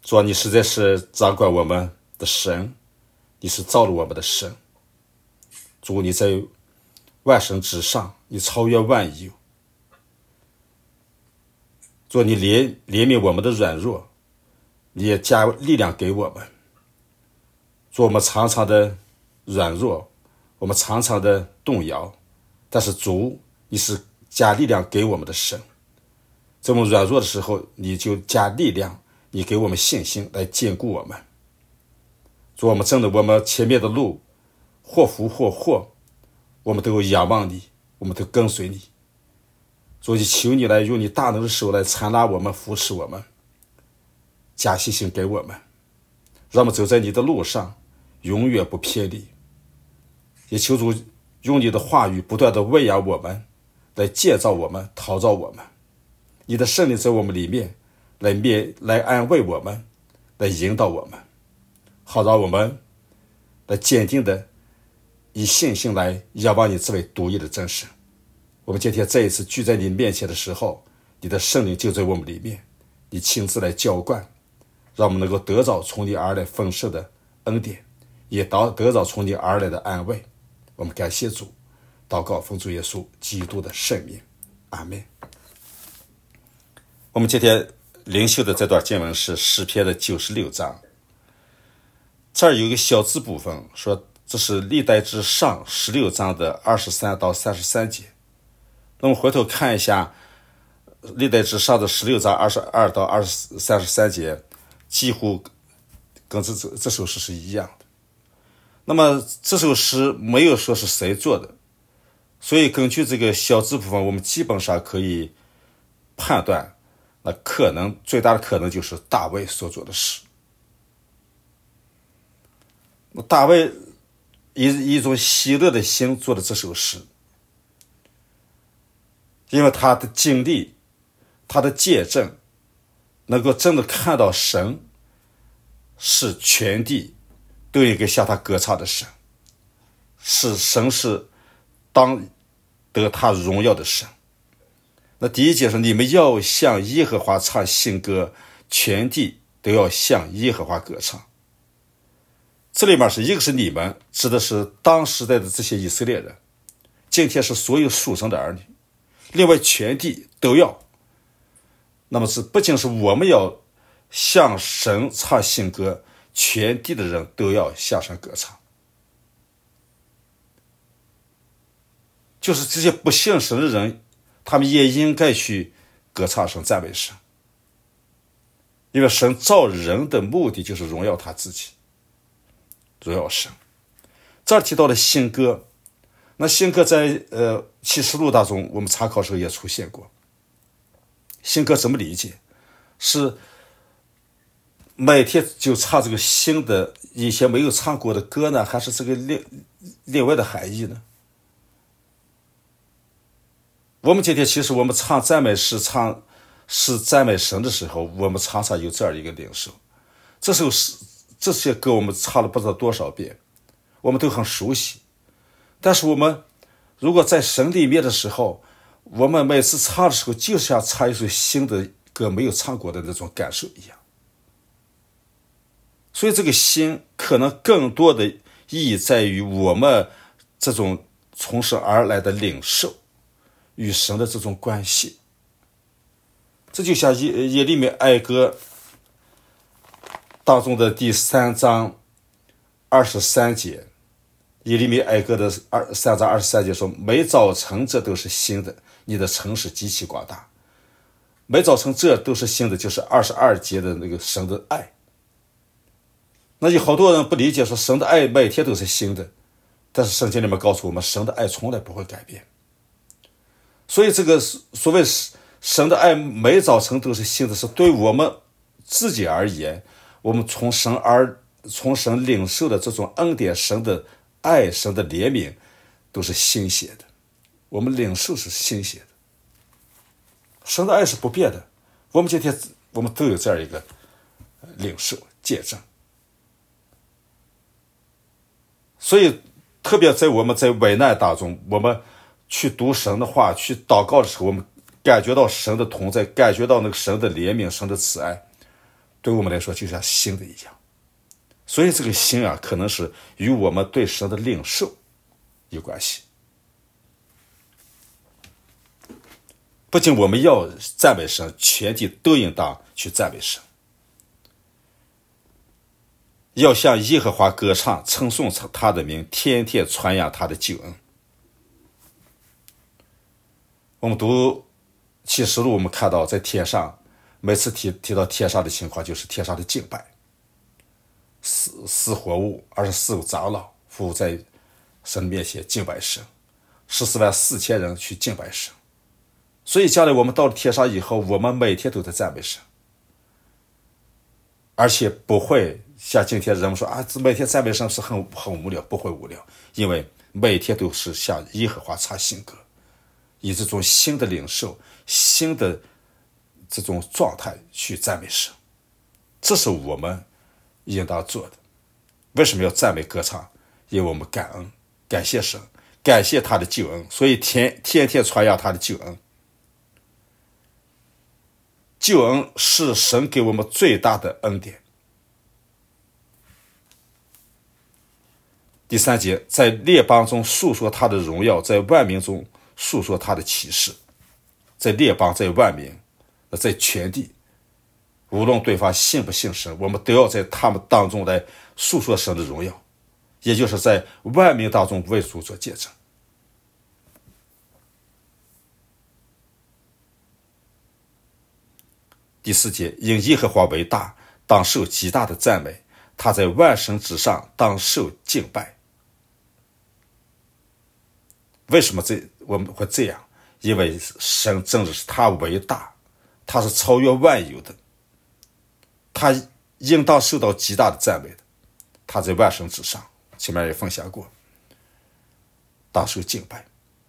主啊，你实在是掌管我们的神，你是造了我们的神。主，你在万神之上，你超越万有。主，你怜悯我们的软弱，你也加力量给我们。主，我们常常的软弱，我们常常的动摇，但是主，你是加力量给我们的神。在我们软弱的时候，你就加力量，你给我们信心来坚固我们。主，我们真的，我们前面的路或福或祸，我们都仰望你，我们都跟随你。主，就求你来用你大能的手来搀拉我们，扶持我们，加信心给我们，让我们走在你的路上，永远不偏离。也求主用你的话语不断的喂养我们，来建造我们，陶造我们。你的圣灵在我们里面来安慰我们，来引导我们，好让我们来坚定的以信心来仰望你这位独一的真神。我们今天再一次聚在你面前的时候，你的圣灵就在我们里面，你亲自来浇灌，让我们能够得着从你而来丰盛的恩典，也得着从你而来的安慰。我们感谢主，祷告奉主耶稣基督的圣名，阿们。我们今天灵修的这段经文是诗篇的96章，这儿有一个小字部分说这是历代之上16章的23到33节。那么回头看一下历代之上的16章22到33节，几乎跟这首诗是一样的。那么这首诗没有说是谁做的，所以根据这个小字部分，我们基本上可以判断，那最大的可能就是大卫所做的诗。大卫以一种喜乐的心做的这首诗，因为他的经历，他的见证，能够真的看到神是全地都应该向他歌唱的神，神是当得他荣耀的神。那第一节是你们要向耶和华唱新歌，全地都要向耶和华歌唱。这里面是一个是你们，指的是当时代的这些以色列人，今天是所有属神的儿女，另外全地都要。那么不仅是我们要向神唱新歌，全地的人都要向神歌唱。就是这些不信神的人，他们也应该去歌唱神，赞美神。因为神造人的目的就是荣耀他自己，荣耀神。这儿提到了新歌，那新歌在启示录当中我们参考的时候也出现过。新歌怎么理解？是每天就唱这个新的以前没有唱过的歌呢，还是这个另外的含义呢？我们今天其实我们唱赞美诗，唱诗赞美神的时候，我们常常有这样一个领受。这些歌我们唱了不知道多少遍，我们都很熟悉。但是我们如果在神里面的时候，我们每次唱的时候就像唱一首新的歌没有唱过的那种感受一样。所以这个新可能更多的意义在于我们这种从神而来的领受与神的这种关系。这就像耶利米哀歌当中的第3章23节，耶利米哀歌的3章23节说，每早晨这都是新的，你的城市极其广大。每早晨这都是新的，就是22节的那个神的爱。那有好多人不理解，说神的爱每天都是新的，但是圣经里面告诉我们，神的爱从来不会改变。所以这个所谓神的爱每早晨都是新的，是对我们自己而言，我们从神领受的这种恩典，神的爱，神的怜悯都是新鲜的，我们领受是新鲜的。神的爱是不变的，我们今天我们都有这样一个领受见证。所以特别在我们在危难当中，我们去读神的话，去祷告的时候，我们感觉到神的同在，感觉到那个神的怜悯，神的慈爱， 对我们来说就像新的一样。所以这个新啊，可能是与我们对神的领受有关系。不仅我们要赞美神，全体都应当去赞美神，要向耶和华歌唱，称颂他的名，天天传扬他的救恩。我们读启示录，我们看到在天上，每次提到天上的情况，就是天上的敬拜，四活物24个长老伏在神面前敬拜神，144000人去敬拜神。所以将来我们到了天上以后，我们每天都在赞美神，而且不会像今天人们说啊，每天赞美神是很无聊，不会无聊，因为每天都是向耶和华唱新歌，以这种新的领受、新的这种状态去赞美神，这是我们应当做的。为什么要赞美歌唱？因为我们感恩，感谢神，感谢他的救恩，所以天天传扬他的救恩。救恩是神给我们最大的恩典。第3节，在列邦中述说他的荣耀，在万民中述说他的启示。在列邦，在万民，在全地，无论对方信不信神，我们都要在他们当中来述说神的荣耀，也就是在万民当中为主做见证。第4节，因耶和华为大，当受极大的赞美，他在万神之上，当受敬拜。为什么我们会这样？因为神正是他为大，他是超越万有的，他应当受到极大的赞美的，他在万神之上，前面也分享过，当受敬拜。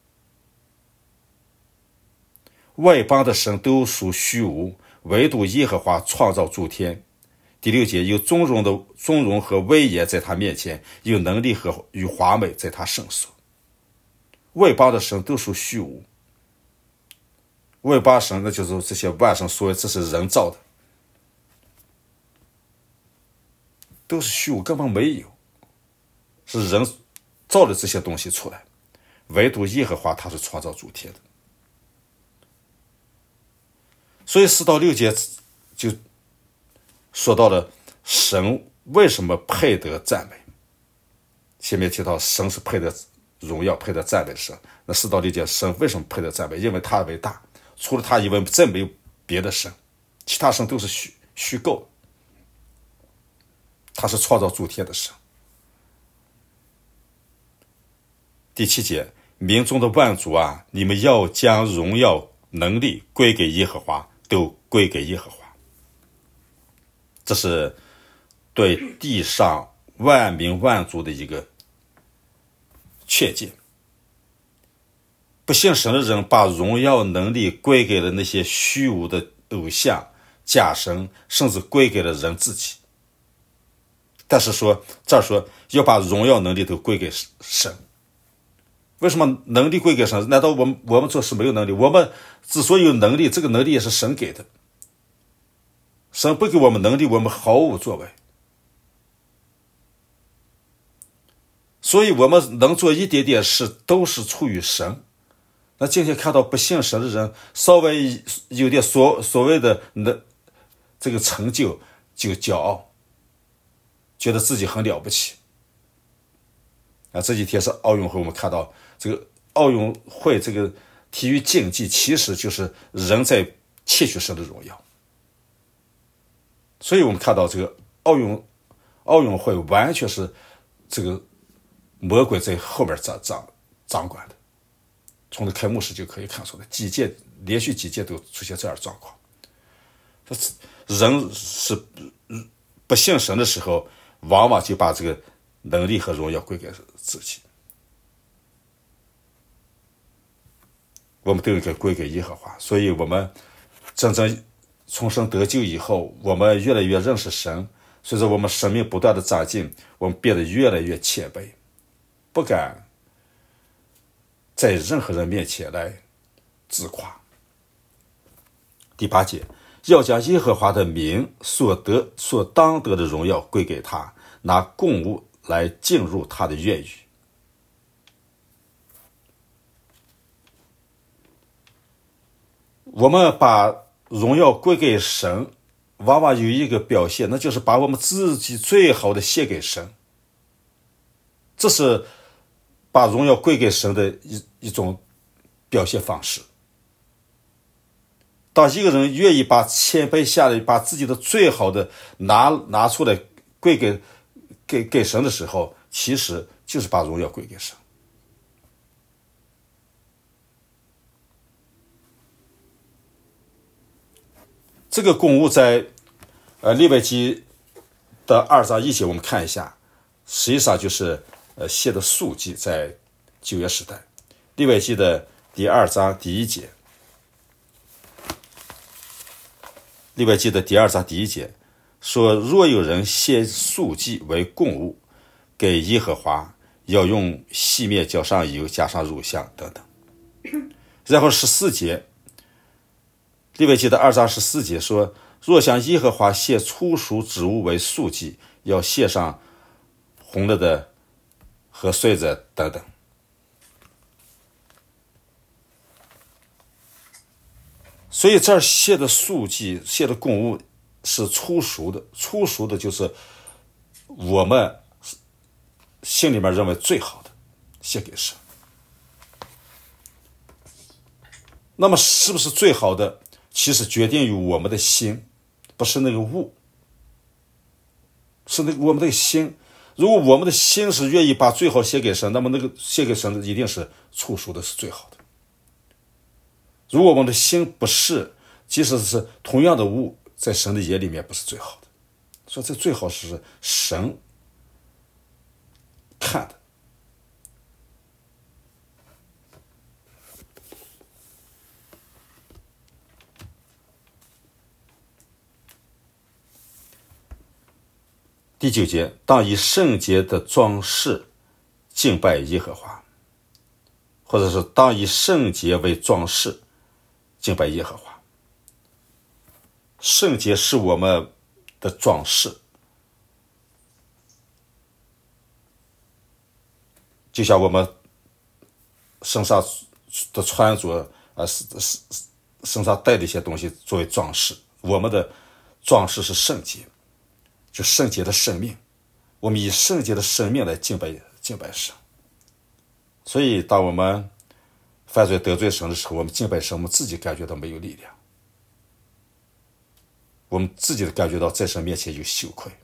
外邦的神都属虚无，唯独耶和华创造诸天。第6节，有尊荣和威严在他面前，有能力与华美在他圣所。外邦的神都属虚无，外邦神那就是这些万神，所谓这是人造的，都是虚无，根本没有，是人造的这些东西出来。唯独耶和华他是创造诸天的。所以4到6节就说到了神为什么配得赞美。前面提到神是配得荣耀、配得赞美的神，那4到6节神为什么配得赞美？因为他为大，除了他以外真没有别的神，其他神都是虚构的，他是创造诸天的神。第7节，民中的万族啊，你们要将荣耀能力归给耶和华，都归给耶和华。这是对地上万民万族的一个劝诫。不信神的人把荣耀能力归给了那些虚无的偶像、假神，甚至归给了人自己。但是这儿说要把荣耀能力都归给神。为什么能力归给神？难道我们做事没有能力？我们之所以有能力，这个能力也是神给的。神不给我们能力，我们毫无作为。所以我们能做一点点事，都是出于神。那今天看到不信神的人，稍微有点所谓的这个成就，就骄傲，觉得自己很了不起。这几天是奥运会，我们看到这个奥运会这个体育竞技，其实就是人在窃取神的荣耀。所以我们看到这个奥运会完全是这个魔鬼在后面掌管的，从开幕式就可以看出来，连续几届都出现这样的状况。人是不信神的时候，往往就把这个能力和荣耀归给自己。我们都应该归给耶和华。所以我们真正重生得救以后，我们越来越认识神，随着我们生命不断的长进，我们变得越来越谦卑，不敢在任何人面前来自夸。第8节， 要将耶和华的名所当得的荣耀归给他，拿供物来进入他的院宇。我们把荣耀归给神，往往有一个表现，那就是把我们自己最好的献给神。这是把荣耀归给神的一种表现方式。当一个人愿意把谦卑下来，把自己的最好的拿出来归给神的时候，其实就是把荣耀归给神。这个供物在利未记的2章1节，我们看一下，实际上就是写的数记，在旧约时代，利未记的第2章第1节，利未记的第2章第1节说，若有人献素祭为供物给耶和华，要用细面浇上油，加上乳香等等。然后14节，利未记的2章14节说，若向耶和华献粗熟之物为素祭，要献上红了的和穗子等等。所以这儿献的素祭，献的供物是粗熟的，粗熟的就是我们心里面认为最好的，献给神。那么是不是最好的，其实决定于我们的心，不是那个物，是我们的心。如果我们的心是愿意把最好献给神，那么那个献给神的一定是粗熟的，是最好的。如果我们的心不是，即使是同样的物，在神的眼里面不是最好的。所以这最好是神看的。第9节，当以圣洁的装饰敬拜耶和华，或者是当以圣洁为装饰敬拜耶和华。圣洁是我们的装饰，就像我们身上的穿着身上带的一些东西作为装饰，我们的装饰是圣洁，就圣洁的生命，我们以圣洁的生命来敬拜神。所以当我们犯罪得罪神的时候，我们敬拜神，我们自己感觉到没有力量，我们自己感觉到在神面前有羞愧。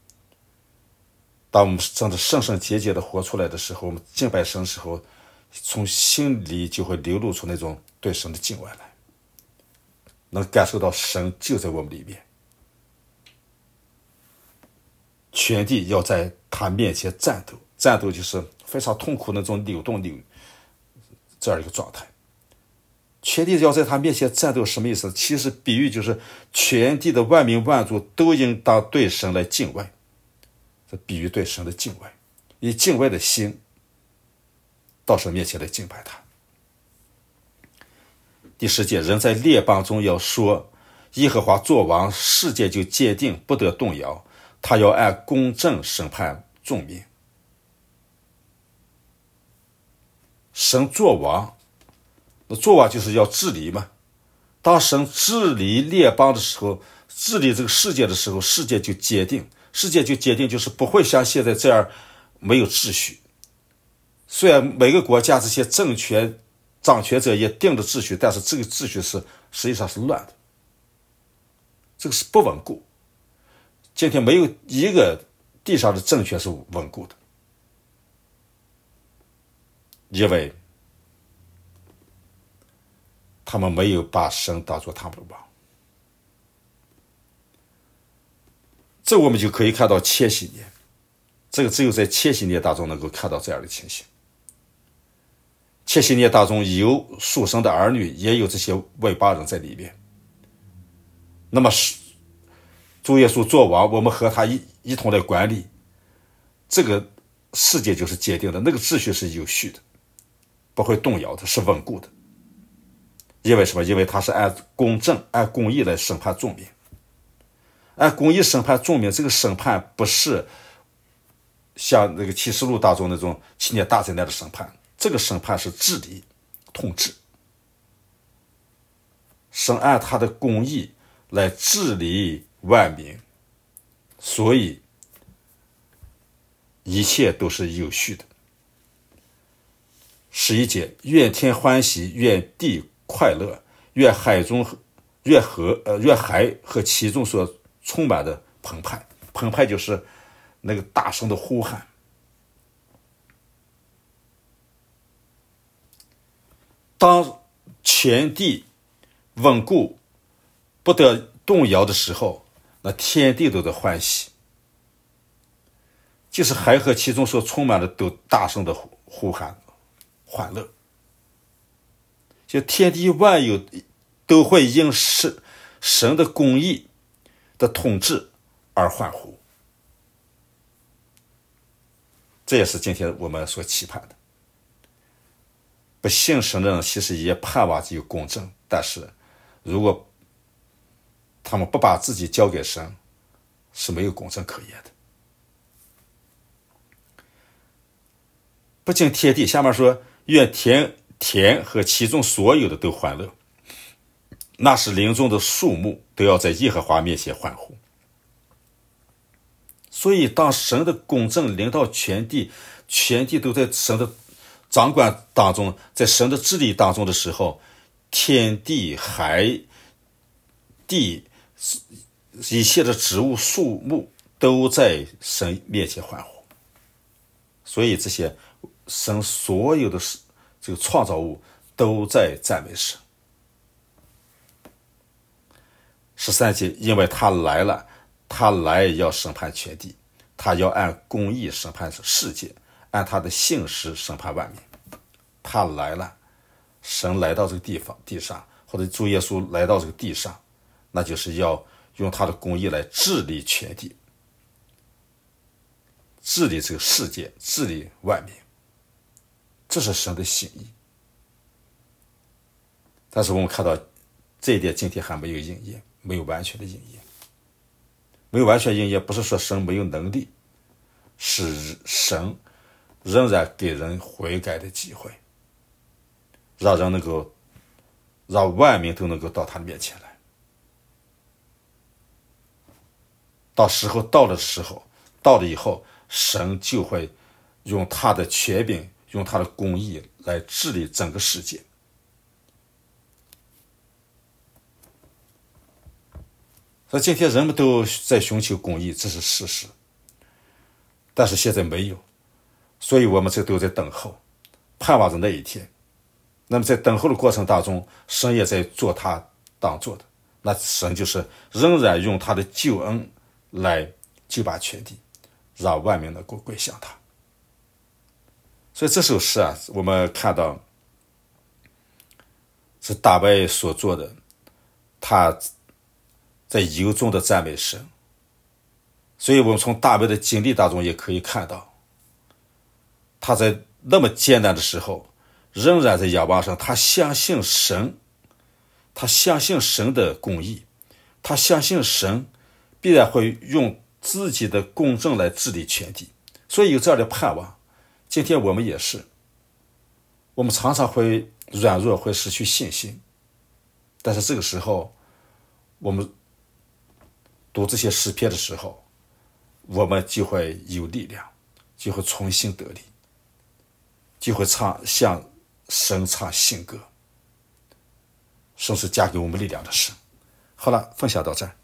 当我们真的圣圣洁洁的活出来的时候，我们敬拜神的时候，从心里就会流露出那种对神的敬畏来，能感受到神就在我们里面。全地要在他面前战斗，战斗就是非常痛苦那种扭动这样一个状态。全地要在他面前战斗什么意思？其实比喻就是全地的万民万族都应当对神来敬畏，这比喻对神的敬畏，以敬畏的心到神面前来敬拜他。第10节，人在列邦中要说，耶和华作王，世界就坚定，不得动摇，他要按公正审判众民。神作王，那作王就是要治理嘛。当神治理列邦的时候，治理这个世界的时候，世界就坚定，世界就坚定，就是不会像现在这样没有秩序。虽然每个国家这些政权掌权者也定了秩序，但是这个秩序实际上是乱的，这个是不稳固。今天没有一个地上的政权是稳固的，因为他们没有把神当作他们的王。这我们就可以看到千禧年，这个只有在千禧年当中能够看到这样的情形。千禧年当中有属神的儿女，也有这些外邦人在里面。那么主耶稣作王，我们和他一同来管理，这个世界就是坚定的，那个秩序是有序的，不会动摇的，是稳固的。 因为什么？因为他是按公正、按公义来审判众民。按公义审判众民，这个审判不是像那个启示录当中那种7年大灾难的审判，这个审判是治理、统治。神按他的公义来治理万民，所以一切都是有序的。11节，愿天欢喜，愿地快乐，愿海和其中所充满的澎湃。澎湃就是那个大声的呼喊。当全地稳固不得动摇的时候，那天地都在欢喜，就是海和其中所充满的都大声的呼喊欢乐，就天地万有都会因神的公义的统治而欢呼。这也是今天我们所期盼的。不信神的人其实也盼望有公正，但是如果他们不把自己交给神，是没有公正可言的。不仅天地，下面说愿田和其中所有的都欢乐，那是林中的树木都要在耶和华面前欢呼。所以当神的公正临到全地，全地都在神的掌管当中，在神的治理当中的时候，天地海地一切的植物树木都在神面前欢呼。所以这些神所有的这个创造物都在赞美神。13节，因为他来了，他来要审判全地，他要按公义审判世界，按他的信实审判万民。他来了，神来到这个地上，或者主耶稣来到这个地上，那就是要用他的公义来治理全地，治理这个世界，治理万民。这是神的心意。但是我们看到这一点今天还没有应验，没有完全的应验。没有完全应验不是说神没有能力，是神仍然给人悔改的机会，让人能够让万民都能够到他的面前来。到时候到了以后，神就会用他的权柄，用他的公义来治理整个世界。所以今天人们都在寻求公义，这是事实，但是现在没有，所以我们这都在等候，盼望着那一天。那么在等候的过程当中，神也在做他当做的，那神就是仍然用他的救恩来救拔全地，让万民能够归向他。所以这首诗啊，我们看到是大卫所做的，他在由衷的赞美神。所以我们从大卫的经历当中也可以看到，他在那么艰难的时候仍然在仰望上，他相信神，他相信神的公义，他相信神必然会用自己的公正来治理全地。所以有这样的盼望，今天我们也是，我们常常会软弱，会失去信心，但是这个时候我们读这些诗篇的时候，我们就会有力量，就会重新得力，就会向神唱新歌。神是加给我们力量的神。好了，分享到这儿。